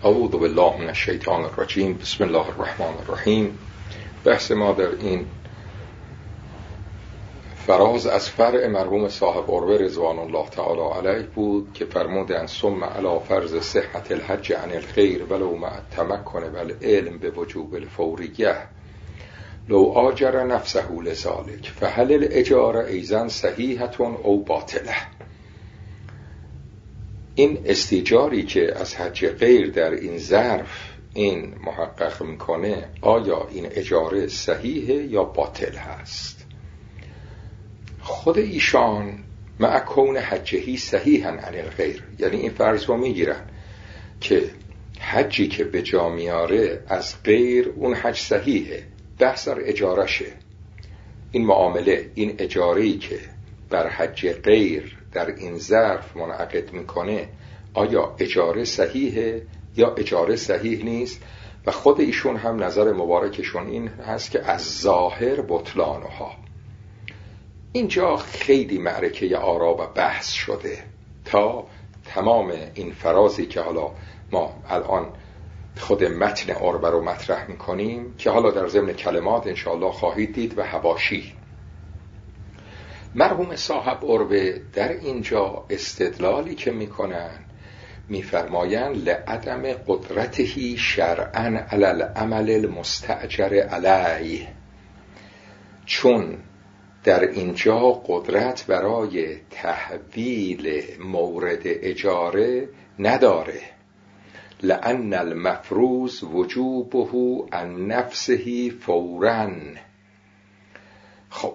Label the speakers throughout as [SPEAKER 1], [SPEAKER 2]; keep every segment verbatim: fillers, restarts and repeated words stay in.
[SPEAKER 1] اعوذ بالله من الشیطان الرجیم. بسم الله الرحمن الرحیم. بحث ما در این فراز از فرع مرحوم صاحب قربه رضوان الله تعالی علیه بود که فرمودند ثم علی فرض صحت الحج عن الخیر ولو مع التمکن والعلم بوجوب الفوریه لو آجر نفسه لذلك فهل الاجاره ایضا صحیحة او باطله. این استیجاری که از حج غیر در این ظرف این محقق میکنه آیا این اجاره صحیحه یا باطل هست؟ خود ایشان مع کون حجهی صحیحا عن الغیر، یعنی این فرض رو میگیرن که حجی که به جا میاره از غیر اون حج صحیحه، بحث در اجارشه. این معامله، این اجاره‌ای که بر حج غیر در این ظرف منعقد میکنه آیا اجاره صحیحه یا اجاره صحیح نیست؟ و خود ایشون هم نظر مبارکشون این هست که از ظاهر بطلانها. اینجا خیلی معرکه آرا و بحث شده تا تمام این فرازی که حالا ما الان خود متن عربه رو مطرح میکنیم که حالا در ضمن کلمات انشاءالله خواهید دید و حواشی. مرحوم صاحب عربه در اینجا استدلالی که میکنن میفرمایند لعدم قدرته شرعا علی العمل المستأجر علیه، چون در اینجا قدرت برای تحویل مورد اجاره نداره. لأن المفروض وجوبه عن نفسه فوراً. خب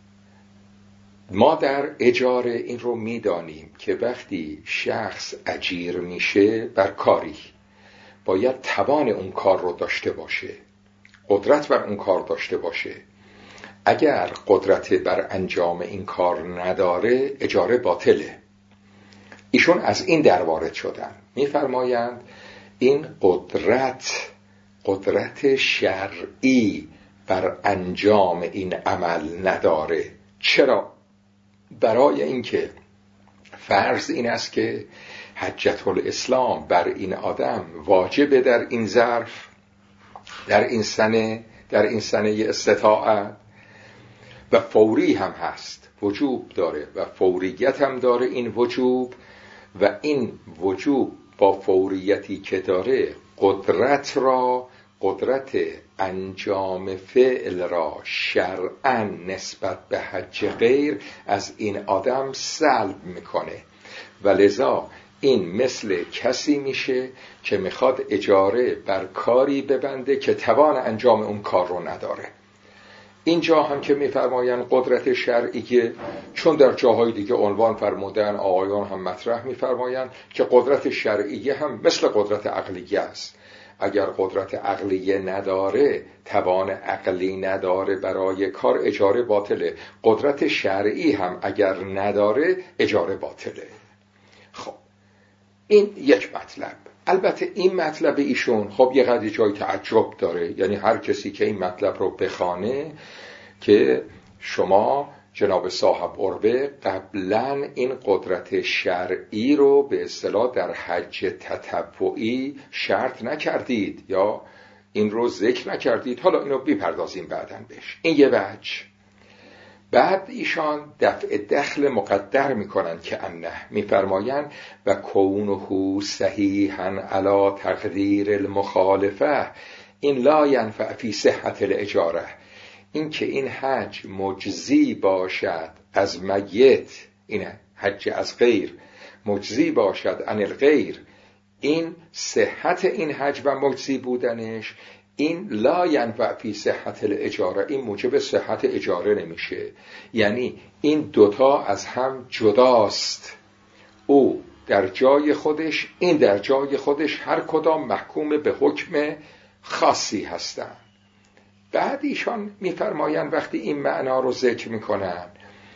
[SPEAKER 1] ما در اجاره این رو میدانیم که وقتی شخص اجیر میشه بر کاری باید توان اون کار رو داشته باشه، قدرت بر اون کار داشته باشه. اگر قدرت بر انجام این کار نداره اجاره باطله. ایشون از این در وارد شدن، میفرمایند این قدرت قدرت شرعی بر انجام این عمل نداره. چرا؟ برای اینکه فرض این است که حجت الاسلام بر این آدم واجبه در این ظرف، در این سنه، در این سنه استطاعت، و فوری هم هست، وجوب داره و فوریت هم داره این وجوب. و این وجوب با فوریتی که داره قدرت را، قدرت انجام فعل را شرعاً نسبت به حج غیر از این آدم سلب میکنه و لذا این مثل کسی میشه که میخواد اجاره بر کاری ببنده که توان انجام اون کار رو نداره. اینجا هم که میفرماین قدرت شرعیه، چون در جاهای دیگه عنوان فرمودن آقایان هم مطرح میفرماین که قدرت شرعیه هم مثل قدرت عقلیه است. اگر قدرت عقلیه نداره، توان عقلی نداره برای کار، اجاره باطله. قدرت شرعی هم اگر نداره اجاره باطله. خب این یک مطلب. البته این مطلب ایشون خب یه قدری جای تعجب داره، یعنی هر کسی که این مطلب رو بخوانه که شما جناب صاحب قربه قبلا این قدرت شرعی رو به اصطلاح در حج تطوعی شرط نکردید یا این رو ذکر نکردید، حالا اینو بیپردازیم بعدن بهش. این یه وجه. بعد ایشان دفع دخل مقدر میکنن که انه میفرماین و کونه صحیحا علی تقدیر المخالفه این لا ینفع فی صحت الاجاره. این که این حج مجزی باشد از میت، این حج از غیر مجزی باشد عن الغیر، این صحت این حج و مجزی بودنش این لا ینفع فی صحت الاجاره، این موجب صحت اجاره نمیشه. یعنی این دوتا از هم جداست، او در جای خودش، این در جای خودش، هر کدام محکوم به حکم خاصی هستند. بعد ایشان میفرمایند وقتی این معنا رو ذکر میکنن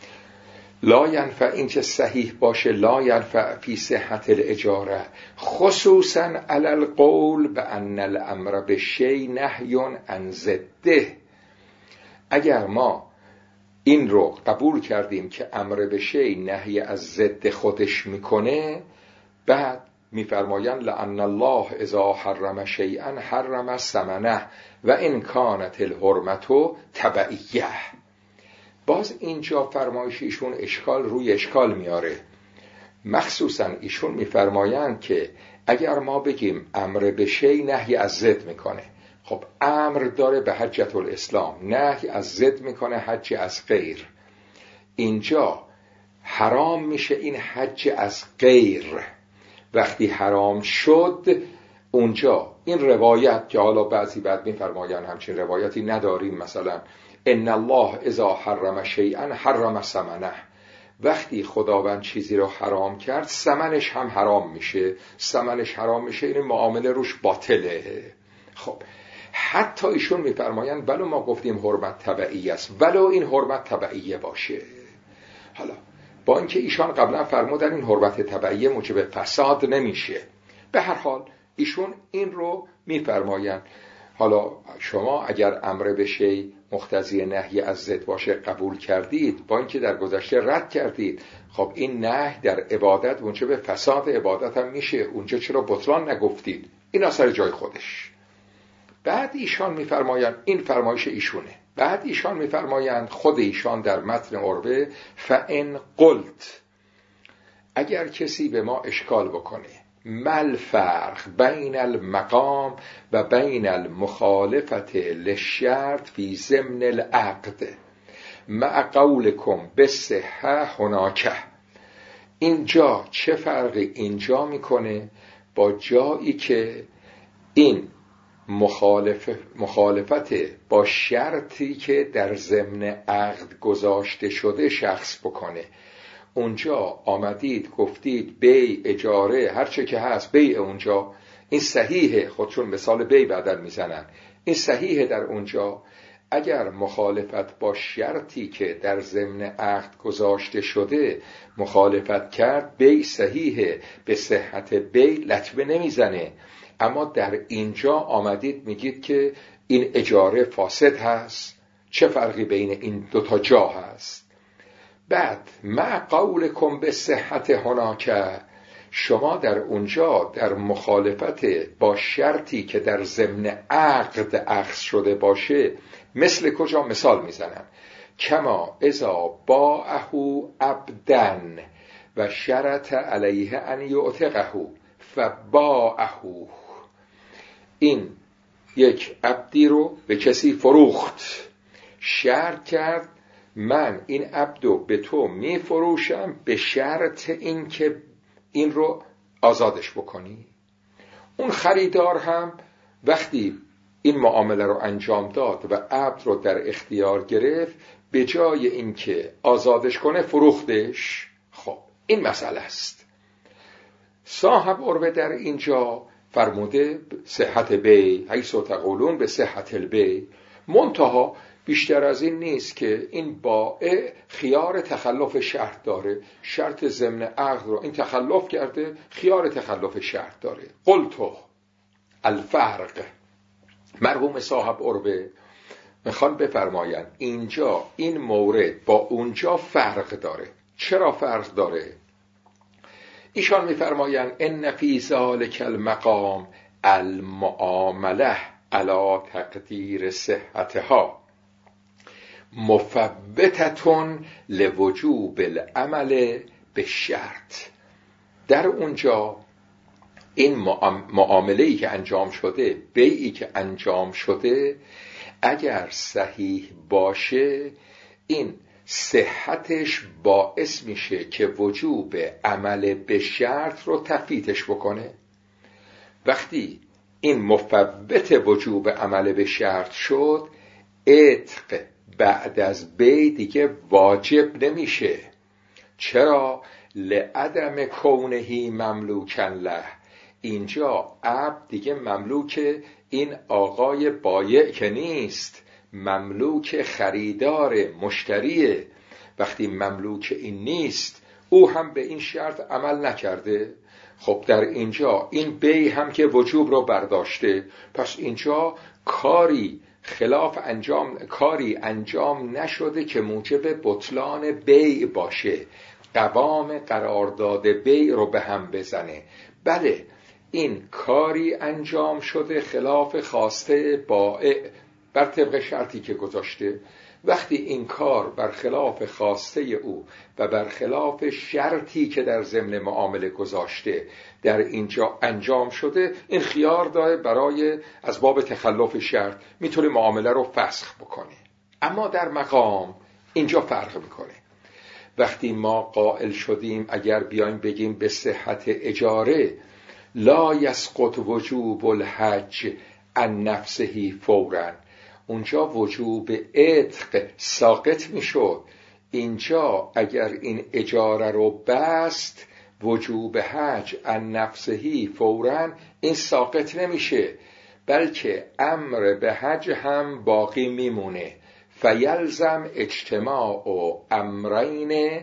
[SPEAKER 1] لا ینفع، این که صحیح باشه، لا ینفع فی صحت الاجاره خصوصا علی القول بان الامر بالشیء نهی عن ضده. اگر ما این رو قبول کردیم که امر به شیء نهی از ضد خودش میکنه، بعد میفرمایند لأن الله اذا حرم شیئا حرم ثمنه و ان کانت الحرمت تبعیه. باز اینجا فرمایش ایشون اشکال روی اشکال میاره. مخصوصا ایشون میفرمایند که اگر ما بگیم امر به شی نهی از ضد میکنه، خب امر داره به حجت الاسلام، نهی از ضد میکنه حج از غیر. اینجا حرام میشه این حج از غیر. وقتی حرام شد اونجا این روایت که حالا بعضی بعد میفرمایند همچین روایتی نداریم، مثلا ان الله اذا حرم شیئا حرم ثمنه، وقتی خداوند چیزی رو حرام کرد ثمنش هم حرام میشه، ثمنش حرام میشه، این معامله روش باطله. خب حتی ایشون میفرمایند ولو ما گفتیم حرمت تبعیه است، ولو این حرمت تبعیه باشه. حالا با اینکه ایشان قبلا فرمودن این حرمت تبعیه موجب فساد نمیشه، به هر حال ایشون این رو میفرمایند. حالا شما اگر امر به شی مقتضی نهی از ضد باشه قبول کردید، با اینکه در گذشته رد کردید، خب این نهی در عبادت موجب فساد عبادت هم میشه، اونجا چرا بطلان نگفتید؟ این اثر جای خودش. بعد ایشان میفرمایند این فرمایش ایشونه، بعد ایشان میفرمایند خود ایشان در متن عروه فان قلت، اگر کسی به ما اشکال بکنه مل فرق بین المقام و بین المخالفت للشرط فی ضمن العقد مع قولکم بصحه هناکه، اینجا چه فرقی اینجا میکنه با جایی که این مخالف مخالفت با شرطی که در ضمن عقد گذاشته شده شخص بکنه؟ اونجا آمدید گفتید بی اجاره هر چه که هست بی، اونجا این صحیحه، خودشون مثال بی بعدن میزنن، این صحیحه در اونجا. اگر مخالفت با شرطی که در ضمن عقد گذاشته شده مخالفت کرد بی صحیحه، به صحت بی لطمه نمیزنه. اما در اینجا آمدید میگید که این اجاره فاسد هست، چه فرقی بین این دوتا جا هست؟ بعد مع قولکم به صحت هناکه، شما در اونجا در مخالفت با شرطی که در ضمن عقد اخذ شده باشه مثل کجا مثال میزنن؟ کما اذا باعه عبدن و شرط علیه ان یعتقه فباعه، این یک عبدی رو به کسی فروخت، شرط کرد من این عبدو به تو می فروشم به شرط این که این رو آزادش بکنی. اون خریدار هم وقتی این معامله رو انجام داد و عبد رو در اختیار گرفت، به جای این که آزادش کنه فروختش. خب این مسئله است. صاحب عروه در اینجا فرموده صحت بی، حیث تقولون به صحت البی، منتها بیشتر از این نیست که این بائع خیار تخلف شرط داره، شرط ضمن عقد رو این تخلف کرده، خیار تخلف شرط داره. قلتو الفرق، مرحوم صاحب عروه میخوان بفرماین اینجا این مورد با اونجا فرق داره. چرا فرق داره؟ ایشان میفرمایند ان فی ذلک المقام المعامله علی تقدیر صحتها مفوتتون لوجوب العمل به شرط. در اونجا این معامله‌ای که انجام شده، بیعی که انجام شده، اگر صحیح باشه این صحتش باعث میشه که وجوب عمل به شرط رو تفویتش بکنه. وقتی این مفوت وجوب عمل به شرط شد، عتق بعد از بی دیگه واجب نمیشه. چرا؟ لعدم کونهی مملوکن له، اینجا عبد دیگه مملوک این آقای بایع که نیست، مملوک خریدار مشتریه. وقتی مملوک این نیست، او هم به این شرط عمل نکرده، خب در اینجا این بی هم که وجوب رو برداشته، پس اینجا کاری خلاف انجام کاری انجام نشده که موجب بطلان بیع باشه، قوام قرارداد بیع رو به هم بزنه. بله این کاری انجام شده خلاف خواسته بائع بر طبق شرطی که گذاشته. وقتی این کار برخلاف خواسته او و برخلاف شرطی که در ضمن معامله گذاشته در اینجا انجام شده، این خیار داره برای از باب تخلف شرط میتونه معامله رو فسخ بکنه. اما در مقام اینجا فرق میکنه. وقتی ما قائل شدیم اگر بیایم بگیم به صحت اجاره لا یسقط وجوب الحج عن نفسه فوراً، اونجا وجوب عتق ساقط میشد. اینجا اگر این اجاره رو بست وجوب حج عن نفسه فوراً این ساقط نمیشه، بلکه امر به حج هم باقی میمونه. فیلزم اجتماع و امرین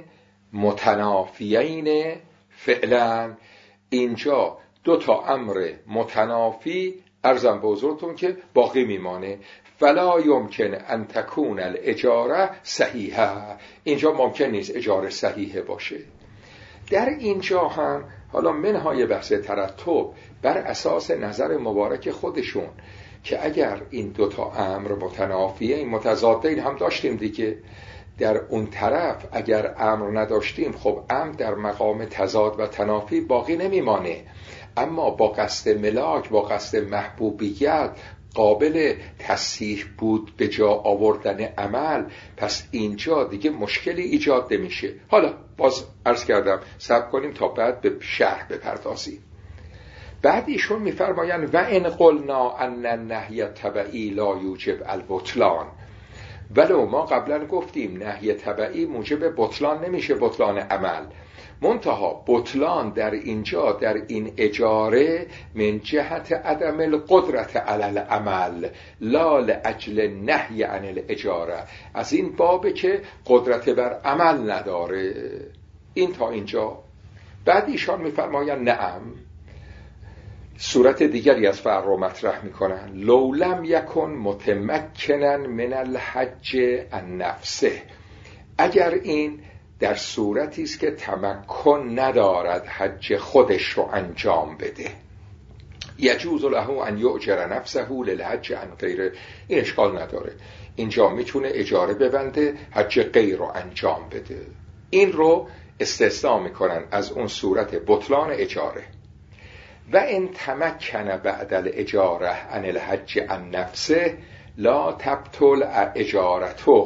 [SPEAKER 1] متنافیین فعلا. اینجا دو تا امر متنافی ارزم به حضورتون که باقی میمانه. فلا یمکن ان تکون الاجاره صحیحه، اینجا ممکن نیست اجاره صحیحه باشه. در اینجا هم حالا منهای بحث ترتب بر اساس نظر مبارک خودشون که اگر این دوتا امر متنافیه این متضادین هم داشتیم دیگه، در اون طرف اگر امر نداشتیم خب امر در مقام تضاد و تنافی باقی نمیمانه. اما با قصد ملاک، با قصد محبوبیت قابل تصحیح بود به جا آوردن عمل، پس اینجا دیگه مشکلی ایجاد نمیشه. حالا باز عرض کردم صبر کنیم تا بعد به شرح بپردازیم. بعد ایشون میفرمایند و ان قلنا ان النهی تبعی لا یوجب البطلان، ولو ما قبلا گفتیم نهی تبعی موجب بطلان نمیشه، بطلان عمل. منتها بطلان در اینجا در این اجاره من جهت عدم القدرت علی العمل لا لاجل نهی عن الاجاره، از این بابه که قدرت بر عمل نداره. این تا اینجا. بعد ایشان میفرمایند نعم، صورت دیگری از فرق رو مطرح میکنن. لو لم یکن متمکنا من الحج عن نفسه، اگر این در صورتی است که تمکن ندارد حج خودش رو انجام بده، یجوز له ان یؤجر نفسه للحج عن غیره، این اشکال نداره، اینجا میتونه اجاره ببنده حج غیر رو انجام بده. این رو استثناء میکنن از اون صورت بطلان اجاره. و ان تمکن بعد الاجاره عن الحج عن نفسه لا تبطل اجارته،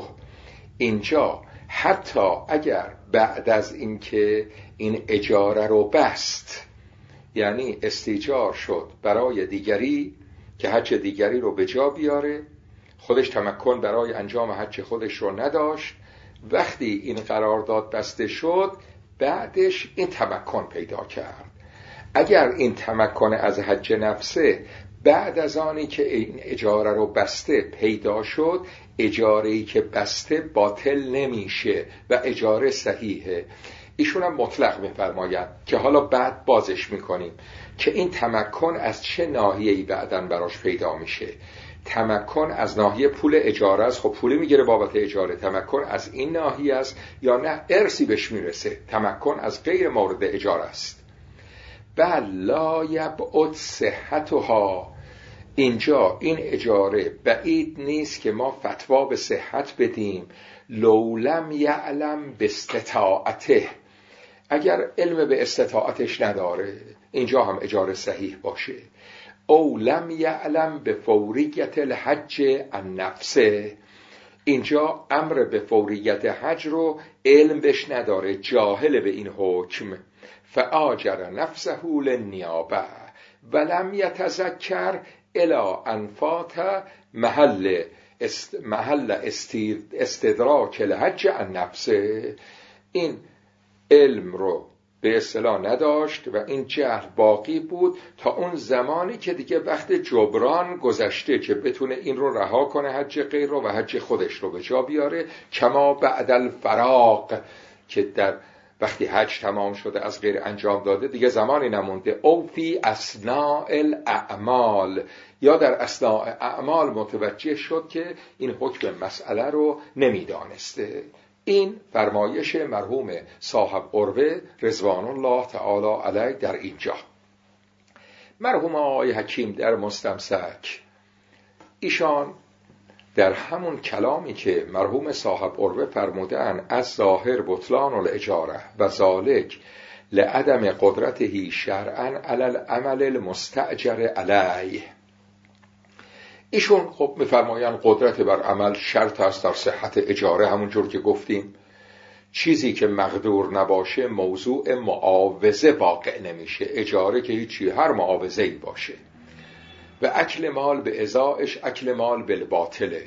[SPEAKER 1] اینجا حتی اگر بعد از اینکه این اجاره رو بست، یعنی استیجار شد برای دیگری که حج دیگری رو به جا بیاره، خودش تمکن برای انجام حج خودش رو نداشت، وقتی این قرارداد بسته شد بعدش این تمکن پیدا کرد. اگر این تمکن از حج نفسه بعد از آنی که این اجاره رو بسته پیدا شد، اجاره‌ای که بسته باطل نمیشه و اجاره صحیحه. ایشون هم مطلق میفرمایند که حالا بعد بازش میکنیم که این تمکن از چه ناحیه‌ای بعداً براش پیدا میشه. تمکن از ناحیه پول اجاره است، خب پولی میگیره بابت اجاره، تمکن از این ناحیه است، یا نه ارثی بهش میرسه، تمکن از غیر مورد اجاره است. بل لا یبعد صحتها، اینجا این اجاره بعید نیست که ما فتوا به صحت بدیم. لو لم یعلم باستطاعته، اگر علم به استطاعتش نداره اینجا هم اجاره صحیح باشه. او لم یعلم به فوریت الحج عن نفسه، اینجا امر به فوریت حج رو علم بش نداره، جاهل به این حکم. فآجر نفسه للنیابه ولم یتذکر الی انفات محل است محل استدراک الحج عن نفسه، این علم رو به اصطلاح نداشت و این جهل باقی بود تا اون زمانی که دیگه وقت جبران گذشته که بتونه این رو رها کنه حج غیر رو و حج خودش رو به جا بیاره. کما بعد الفراق، که در وقتی حج تمام شده از غیر انجام داده دیگه زمانی نمونده. او فی اثناء الاعمال، یا در اثناء اعمال متوجه شد که این حکم مسئله رو نمیدانسته. این فرمایش مرحوم صاحب عروه رضوان الله تعالی علیه در اینجا. مرحوم آقای حکیم در مستمسک، ایشان در همون کلامی که مرحوم صاحب عروه فرمودن از ظاهر بطلان الاجاره و ذالک لعدم قدرته شرعا علی العمل المستأجر علیه، ایشون خب میفرمایند قدرت بر عمل شرط است در صحت اجاره. همونجور که گفتیم چیزی که مقدور نباشه موضوع معاوضه واقع نمیشه. اجاره که هیچی، هر معاوضه‌ای باشه. و اکل مال به ازایش اکل مال بالباطله.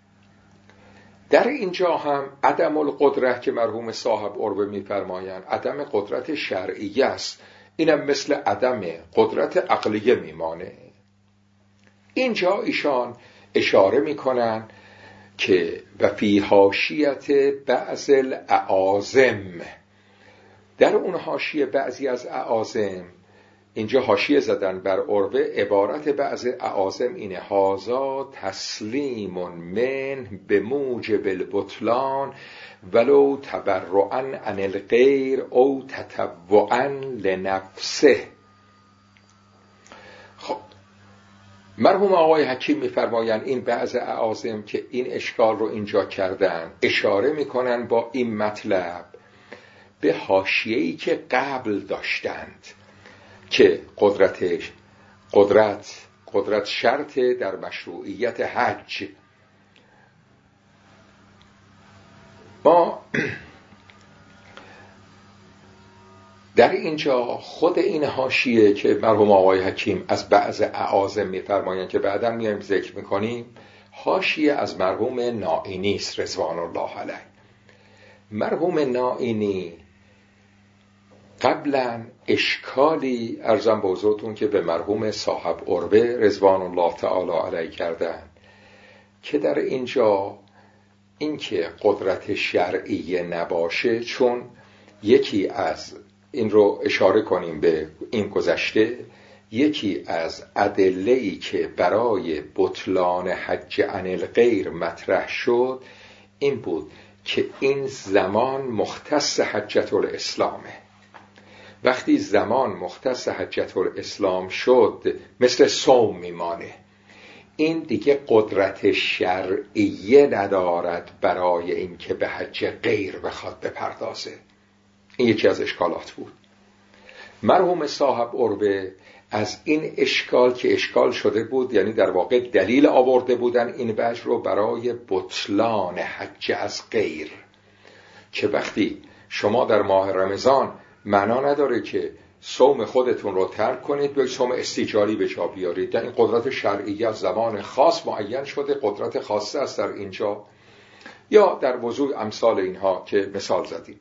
[SPEAKER 1] در اینجا هم عدم القدرت که مرحوم صاحب عروه میفرمایند عدم قدرت شرعیه است، اینم مثل عدم قدرت عقلیه میمانه. اینجا ایشان اشاره میکنن که و فی حاشیت بعض الاعاظم، در اون حاشیه بعضی از اعاظم، اینجا حاشیه زدن بر عروه، عبارت بعض اعاظم اینه: هازا تسلیم من به موجب البطلان ولو تبرعا عن الغیر او تطوعا لنفسه. خب مرحوم آقای حکیم میفرمایند این بعض اعاظم که این اشکال رو اینجا کردن اشاره میکنن با این مطلب به حاشیه‌ای که قبل داشتند که قدرتش قدرت قدرت شرط در مشروعیت حج. ما در اینجا خود این حاشیه که مرحوم آقای حکیم از بعض اعاظم میفرمایند که بعداً میایم ذکر میکنیم، حاشیه از مرحوم نائینی است رضوان الله علیه. مرحوم نائینی قبلا اشکالی ارزم به حضورتون که به مرحوم صاحب عروه رضوان الله تعالی علیه کردن که در اینجا اینکه قدرت شرعیه نباشه، چون یکی از این رو اشاره کنیم به این گذشته، یکی از ادله‌ای که برای بطلان حج عن الغیر مطرح شد این بود که این زمان مختص حجة الاسلامه. وقتی زمان مختص حجة الاسلام شد مثل صوم میمانه، این دیگه قدرت شرعیه ندارد برای این که به حج غیر بخواد بپردازه. این یکی از اشکالات بود. مرحوم صاحب عروه از این اشکال که اشکال شده بود، یعنی در واقع دلیل آورده بودن این وجه رو برای بطلان حج از غیر، که وقتی شما در ماه رمضان معنا نداره که صوم خودتون رو ترک کنید به صوم استیجاری به جا بیارید. در این قدرت شرعی از زمان خاص معین شده، قدرت خاصه است در اینجا، یا در وضوع امثال اینها که مثال زدیم.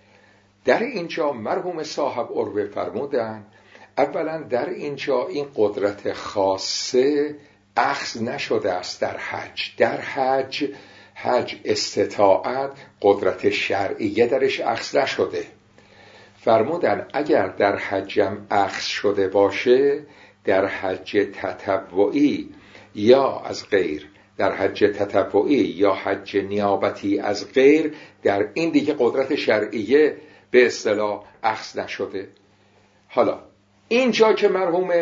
[SPEAKER 1] در اینجا مرحوم صاحب عروه فرمودن اولا در اینجا این قدرت خاصه اخذ نشده است در حج. در حج حج استطاعت قدرت شرعیه درش اخذ نشده. فرمودن اگر در حجم اخذ شده باشه، در حج تطوعی یا از غیر، در حج تطوعی یا حج نیابتی از غیر، در این دیگه قدرت شرعیه به اصطلاح اخذ نشده. حالا اینجا که مرحوم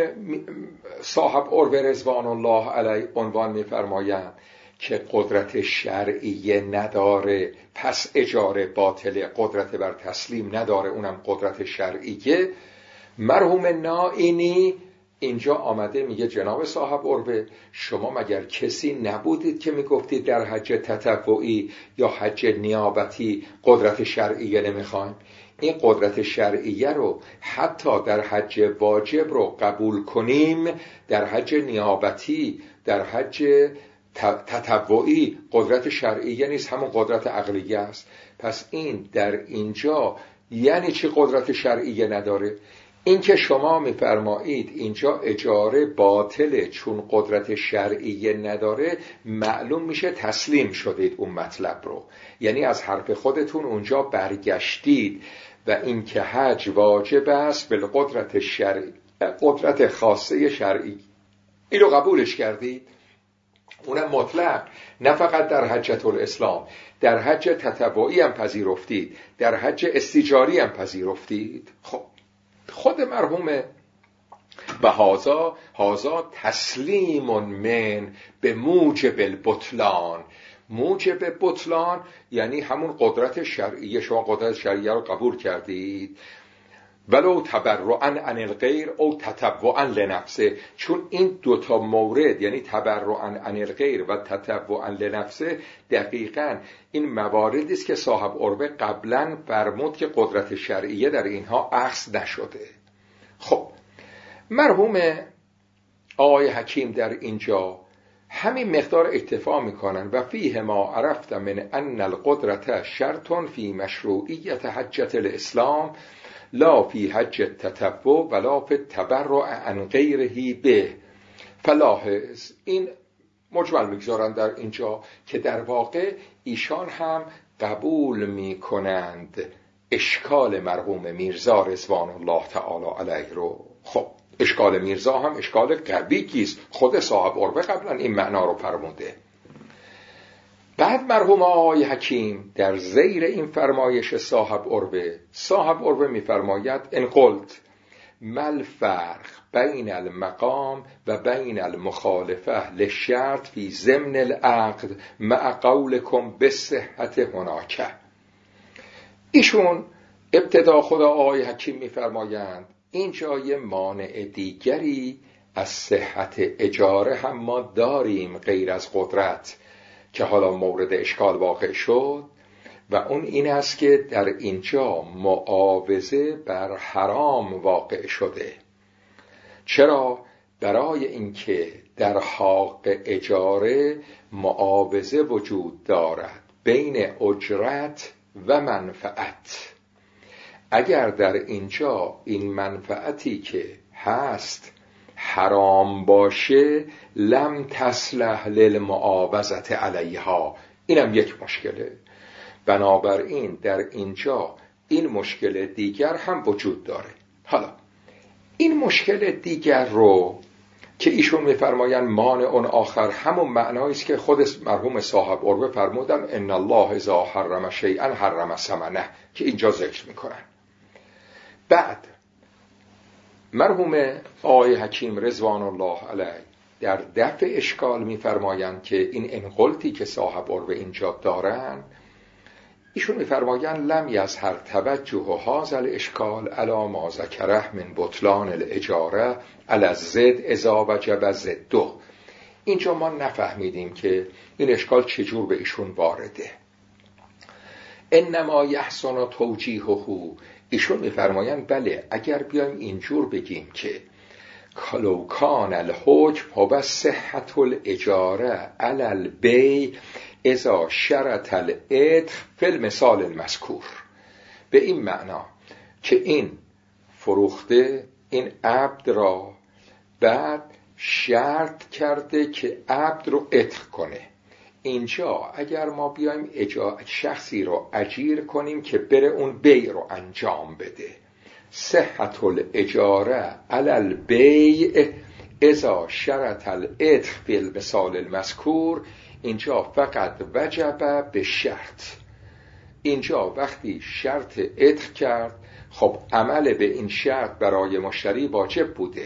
[SPEAKER 1] صاحب عروه رضوان الله علیه عنوان می‌فرمایند که قدرت شرعیه نداره پس اجاره باطله، قدرت بر تسلیم نداره اونم قدرت شرعیه، مرحوم نائینی اینجا آمده میگه جناب صاحب عروه شما مگر کسی نبودید که میگفتید در حج تطوعی یا حج نیابتی قدرت شرعیه نمیخوایم؟ این قدرت شرعیه رو حتی در حج واجب رو قبول کنیم، در حج نیابتی، در حج تطوعی قدرت شرعیه نیست، همون قدرت عقلیه است. پس این در اینجا یعنی چی قدرت شرعیه نداره؟ این که شما میفرمایید اینجا اجاره باطله چون قدرت شرعیه نداره، معلوم میشه تسلیم شدید اون مطلب رو، یعنی از حرف خودتون اونجا برگشتید و این که حج واجب است به قدرت شرعی، قدرت خاصه شرعی، این رو قبولش کردید. اونم مطلق، نه فقط در حجة الاسلام، در حج تطوعی هم پذیرفتید، در حج استیجاری هم پذیرفتید. خب خود مرحوم و هازا هازا تسلیم من به موجب البطلان. موجب بطلان یعنی همون قدرت شرعیه. شما قدرت شرعیه رو قبول کردید، ولو تبرعا عن الغیر او تطوعا لنفسه. چون این دوتا مورد یعنی تبرعا عن الغیر و تطوعا لنفسه دقیقاً این مواردی است که صاحب عربه قبلا فرمود که قدرت شرعیه در اینها اخذ نشده. خب مرحوم آقای حکیم در اینجا همین مقدار اکتفا میکنن و فیه ما عرفت من ان القدرت شرط فی مشروعیت حجة الاسلام لا فی حج التطوع ولا فی التبرع عن غیره به. فلاحظ این مجمل میگذارن در اینجا که در واقع ایشان هم قبول میکنند اشکال مرحوم میرزا رضوان الله تعالی علیه رو. خب اشکال میرزا هم اشکال قوی کیست؟ خود صاحب عربه قبلا این معنا رو فرموده. بعد مرحوم آقای حکیم در زیر این فرمایش صاحب عربه صاحب عربه میفرماید ان قلت مل فرق بین المقام و بین المخالفه للشرط فی ضمن العقد مع قولکم بصحت هناک. ایشون ابتدا خدا آقای حکیم میفرمایند این جای مانع دیگری از صحت اجاره هم ما داریم غیر از قدرت که حالا مورد اشکال واقع شد و اون این است که در اینجا معاوضه بر حرام واقع شده. چرا؟ برای اینکه در حق اجاره معاوضه وجود دارد بین اجرت و منفعت. اگر در اینجا این منفعتی که هست حرام باشه لم تصلح للمعاوضت علیها. اینم یک مشکله. بنابراین در اینجا این مشکل دیگر هم وجود داره. حالا این مشکل دیگر رو که ایشون میفرماین مانع اون آخر همون معنایی است که خود مرحوم صاحب عربه فرمودن ان الله اذا حرم شیئا حرم ثمنه که اینجا ذکر میکنن. بعد مرحوم آقای حکیم رضوان الله علیه در دفع اشکال میفرمایند که این انقلتی که صاحب عربه اینجا دارن ایشون میفرمایند لم یظهر توجه هذا الاشکال علی ما ذکره من بطلان الاجاره علی الزد اذا وجب زده. اینجا ما نفهمیدیم که این اشکال چجور به ایشون وارده. انما یحسن توجیهه. ایشون میفرمایند بله اگر بیایم اینجور بگیم که لو کان الحکم هو صحت الاجاره علی البیع اذا شرط العتق فی المثال المذکور، به این معنا که این فروخته این عبد را بعد شرط کرده که عبد رو عتق کنه. اینجا اگر ما بیایم اجا... شخصی رو اجیر کنیم که بره اون بیع رو انجام بده، صحت الاجاره علی البیع اذا شرط العتق فی المثال المذکور، اینجا فقط وجب به شرط. اینجا وقتی شرط عتق کرد خب عمل به این شرط برای مشتری واجب بوده.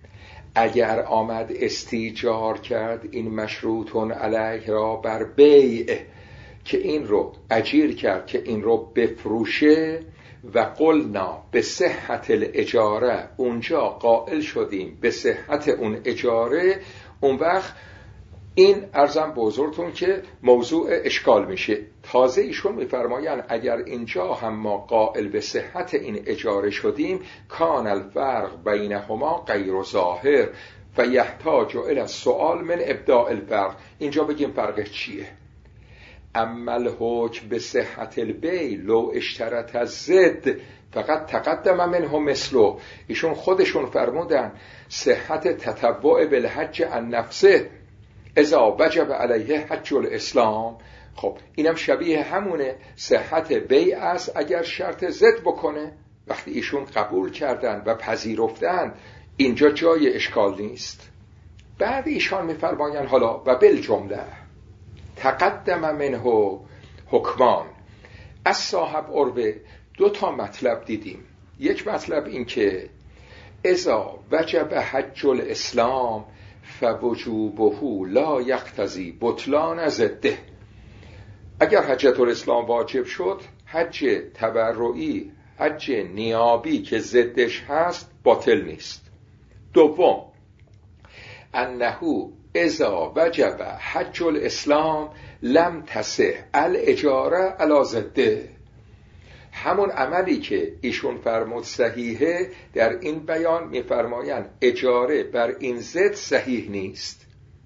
[SPEAKER 1] اگر آمد استیجار کرد این مشروطون علیه را بر بیع که این رو اجیر کرد که این رو بفروشه و قلنا به صحت الاجاره، اونجا قائل شدیم به صحت اون اجاره، اون وقت این عرضم به حضورتون که موضوع اشکال میشه. تازه ایشون میفرمایند اگر اینجا هم ما قائل به صحت این اجاره شدیم کان الفرق بینهما غیر ظاهر فیحتاج الی السؤال من ابداء الفرق. اینجا بگیم فرقش چیه؟ اما الحکم به صحت البیع لو اشترط الزد فقط تقدم منه مثلو. ایشون خودشون فرمودن صحت تطوع بالحج عن نفسه اذا وجب علیه حج الاسلام. خب اینم شبیه همونه، صحت بیع است اگر شرط زد بکنه. وقتی ایشون قبول کردن و پذیرفتن اینجا جای اشکال نیست. بعد ایشان میفرمایند حالا و بالجمله تقدم منه حکمان. از صاحب عربه دو تا مطلب دیدیم. یک مطلب این که اذا وجب حج الاسلام فوجوبه لا یقتضی بطلان ضده. اگر حجت الاسلام واجب شد، حج تبرعی، حج نیابی که ضدش هست باطل نیست. دوم، انه اذا وجب حج الاسلام لم تصح الاجاره علی ضده. همون عملی که ایشون فرمود صحیحه، در این بیان میفرمایند اجاره بر این ضد صحیح نیست.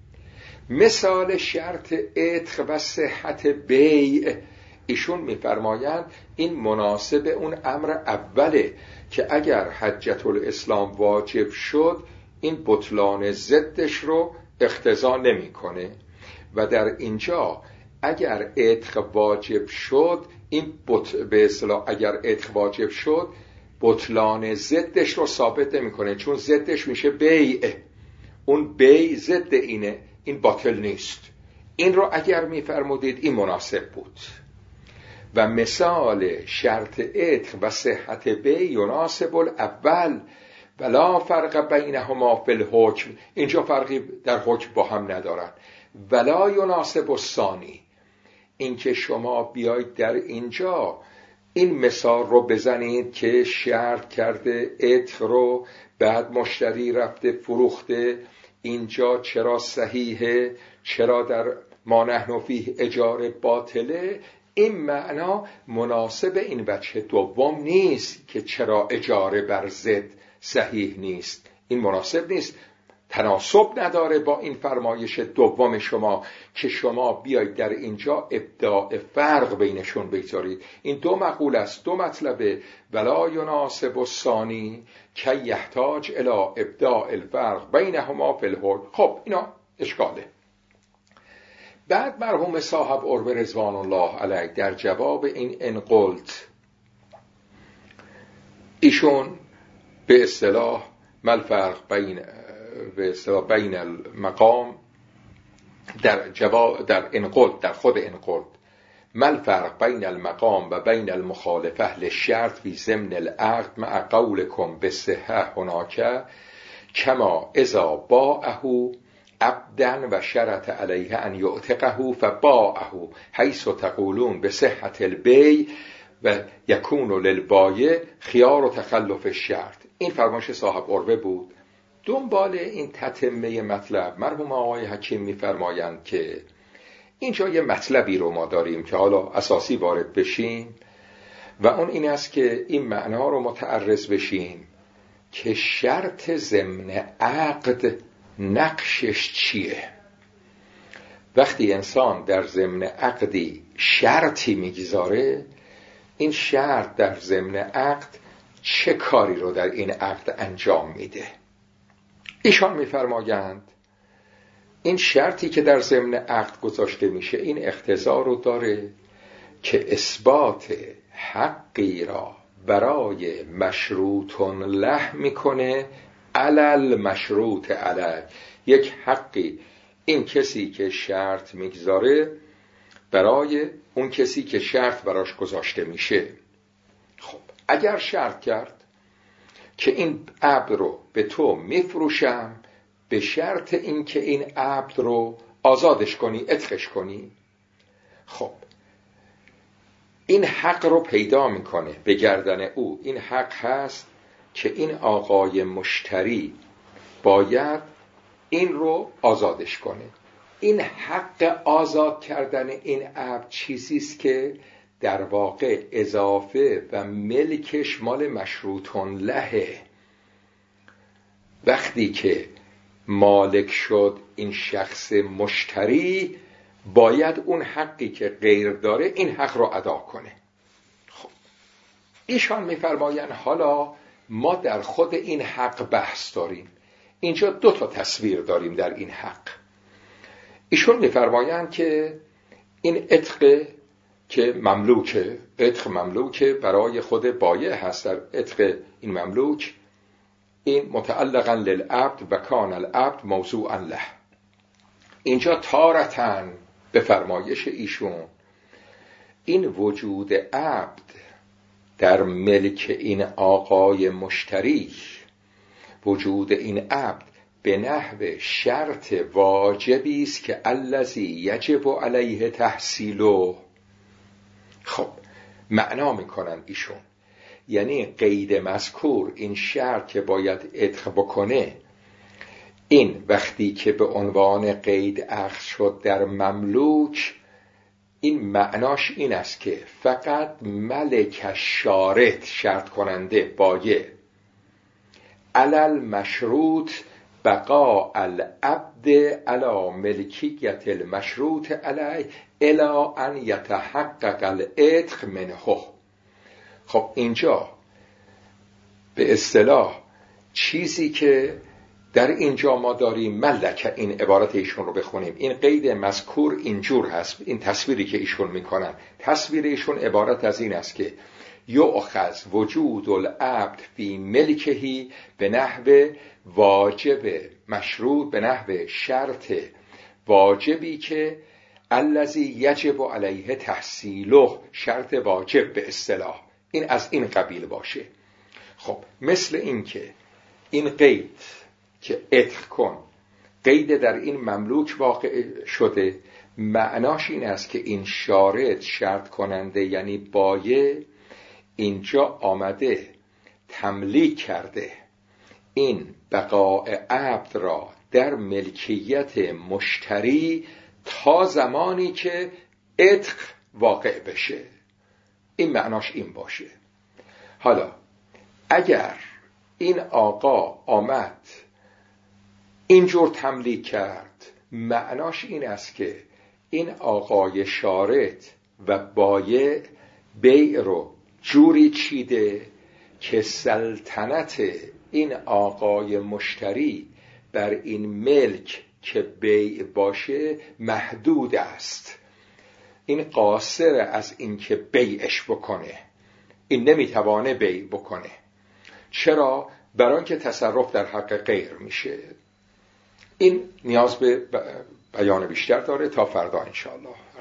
[SPEAKER 1] مثال شرط عتق و صحت بیع، ایشون میفرمایند این مناسب اون امر اوله که اگر حجت الاسلام واجب شد این بطلان ضدش رو اقتضا نمیکنه و در اینجا اگر عتق واجب شد این بط... به اصطلاح اگر عتق واجب شد بطلان ضدش رو ثابت نمیکنه، چون ضدش میشه بیع. اون بیع ضد اینه، این باطل نیست. این رو اگر میفرمودید این مناسب بود. و مثال شرط عتق و صحت بیع یناسب الاول ولا فرق بینهما فی الحکم، اینجا فرقی در حکم با هم ندارن. ولا یناسب الثانی، اینکه شما بیایید در اینجا این مثال رو بزنید که شرط کرده عتق رو، بعد مشتری رفته فروخته، اینجا چرا صحیحه، چرا در ما نحن فیه اجاره باطله، این معنا مناسب این وجه دوم نیست که چرا اجاره بر ضد صحیح نیست. این مناسب نیست، تناسب نداره با این فرمایش دوم شما که شما بیایید در اینجا ابداع فرق بینشون بگذارید. این دو مقول است، دو مطلبه. ولا یناسب الثانی که یحتاج الی ابداع الفرق بینهما فی الحکم. خب اینا اشکاله. بعد مرحوم صاحب عروه رضوان الله علیه در جواب این انقلت، ایشون به اصطلاح مل فرق بین به اصطلاح بین المقام در جواب در انقلت، در خود انقلت، مل فرق بین المقام و بین المخالفه للشرط فی ضمن العقد مع قولکم بصحه هناک کما اذا باعه عبدا و شرط علیه ان یعتقه فباعه حیث تقولون بصحت البیع و یکون للبایع خیار و تخلف الشرط. این فرمایش صاحب عروه بود. دنبال این تتمه مطلب مرحوم آقای حکیم می‌فرمایند که اینجا یه مطلبی رو ما داریم که حالا اساسی وارد بشیم و اون این است که این معنا رو متعرض بشیم که شرط ضمن عقد نقشش چیه. وقتی انسان در ضمن عقدی شرطی میگذاره، این شرط در ضمن عقد چه کاری رو در این عقد انجام میده. ایشان میفرمایند این شرطی که در ضمن عقد گذاشته میشه این اقتضا رو داره که اثبات حقی را برای مشروطن له میکنه علل مشروط علیه. یک حقی این کسی که شرط میگذاره برای اون کسی که شرط براش گذاشته میشه. خب اگر شرط کرد که این عبد رو به تو میفروشم به شرط این که این عبد رو آزادش کنی، عتقش کنی، خب این حق رو پیدا میکنه به گردن او. این حق هست که این آقای مشتری باید این رو آزادش کنه. این حق آزاد کردن این عبد چیزیست که در واقع اضافه و ملکش مال مشروطن لهه. وقتی که مالک شد این شخص مشتری باید اون حقی که غیر داره این حق رو ادا کنه. خب ایشان میفرمایند حالا ما در خود این حق بحث داریم. اینجا دو تا تصویر داریم در این حق. ایشون میفرمایند که این عتق که مملوکه، عتق مملوکه برای خود بایع هست. در عتق این مملوک این متعلقا للعبد و کان العبد موضوعا له. اینجا تارتن به فرمایش ایشون این وجود عبد در ملک این آقای مشتری وجود این عبد به نحو شرط واجبی است که الذی یجب علیه تحصیله. خب معنا میکنن ایشون، یعنی قید مذکور، این شرط که باید عتق بکنه، این وقتی که به عنوان قید اخذ شد در مملوک، این معناش این است که فقط ملک شارط، شرط کننده، بایع، علل مشروط بقاء العبد علی ملکیت المشروط علیه الی ان یتحقق العتق منه. خب اینجا به اصطلاح چیزی که در اینجا ما داریم ملک، این عبارت ایشون رو بخونیم، این قید مذکور اینجور هست، این تصویری که ایشون میکنن، تصویر ایشون عبارت از این است که یؤخذ وجود العبد فی ملکهی به نحو واجب مشروط، به نحو شرط واجبی که الذی یجب علیه تحصیله، شرط واجب به اصطلاح، این از این قبیل باشه. خب مثل این که این قید که عتق کن، قید در این مملوک واقع شده، معناش این است که این شارط، شرط کننده یعنی بایع، اینجا آمده تملیک کرده این بقاء عبد را در ملکیت مشتری تا زمانی که عتق واقع بشه. این معناش این باشه. حالا اگر این آقا آمد اینجور تملیک کرد، معناش این است که این آقای شارط و بایع بیع رو جوری چیده که سلطنت این آقای مشتری بر این ملک که بیع باشه محدود است. این قاصر از این که بیعش بکنه، این نمیتوانه بیع بکنه. چرا؟ برای اینکه تصرف در حق غیر میشه. این نیاز به بیان بیشتر داره، تا فردا انشاءالله.